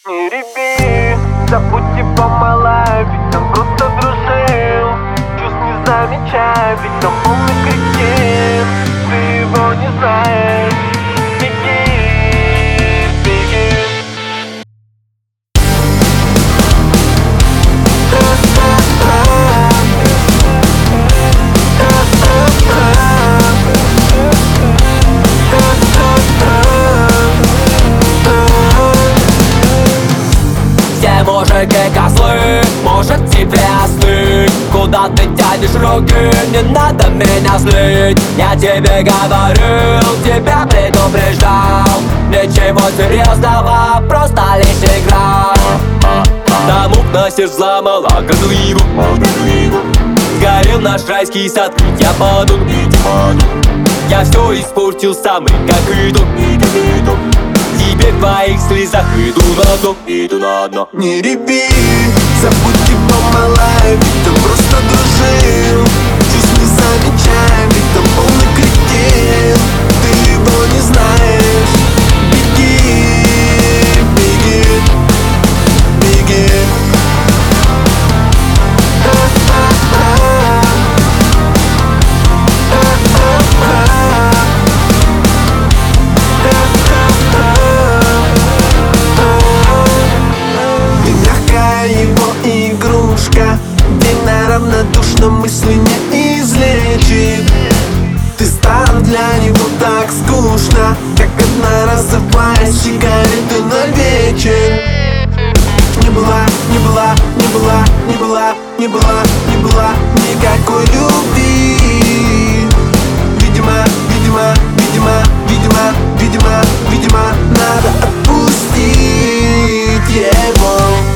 Не реви, забудь его мала, ведь он просто дружил. Чувств не замечай, ведь он полный кретин. Ты его не знаешь. Беги, беги. Все мужики козлы, может тебе остыть. Куда ты тянешь руки, не надо меня злить. Я тебе говорил, тебя предупреждал. Ничего серьезного, просто лишь игра. Тому насер взломала козливу. Сгорел наш райский сад, ведь я паду. Я все испортил сам, и как итог. Теперь в твоих слезах иду на дно. Не реви, забудь его мала, ведь он просто дружил. Чувств не замечай, ведь он полный кретин. Ты его не знаешь. Беги, беги, беги. Равнодушно мысли не излечит. Ты стал для него так скучно, как одноразовая сигарета на вечер. Не была, не была, не была, не была, не была, не была никакой любви. Видимо, видимо, видимо, видимо, видимо, видимо, надо отпустить его.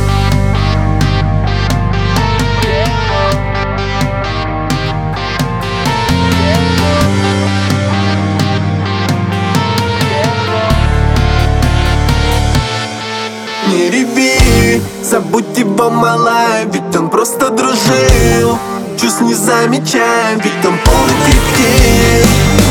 Не реви, забудь его мала, ведь он просто дружил. Чувств не замечай, ведь он полный кретин.